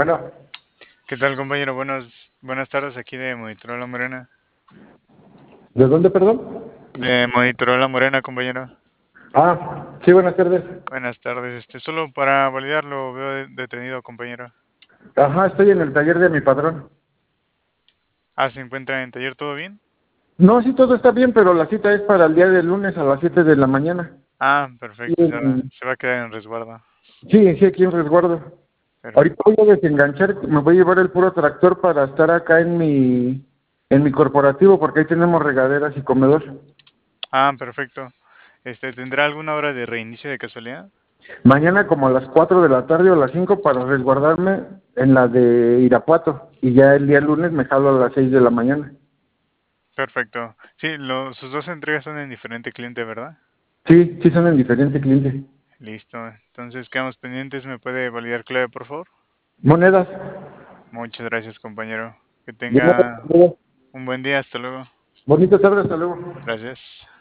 Bueno, ¿Qué tal, compañero? Buenas tardes aquí de Motorola Morena. ¿de dónde, perdón? De Motorola Morena, compañero. Sí, buenas tardes. Buenas tardes. Solo para validarlo, veo detenido, compañero. Ajá, estoy en el taller de mi padrón. ¿Se encuentra en taller todo bien? No, sí, todo está bien, pero la cita es para el día de lunes a las 7 de la mañana. Sí, Perfecto. Se va a quedar en resguardo. sí, aquí en resguardo. Ahorita Perfecto. voy a desenganchar, me voy a llevar el puro tractor para estar acá en mi corporativo, porque ahí tenemos regaderas y comedor. Perfecto. ¿Tendrá alguna hora de reinicio de casualidad? Mañana como a las 4 de la tarde o a las 5 para resguardarme en la de Irapuato. Y ya el día lunes me jalo a las 6 de la mañana. Perfecto. Sí, sus dos entregas son en diferente cliente, ¿verdad? Sí, sí son en diferente cliente. Listo. Entonces quedamos pendientes. ¿Me puede validar clave, por favor? Monedas. Muchas gracias, compañero. Que De nada, tenga hasta luego. un buen día. Hasta luego. Bonita tarde, hasta luego. Gracias.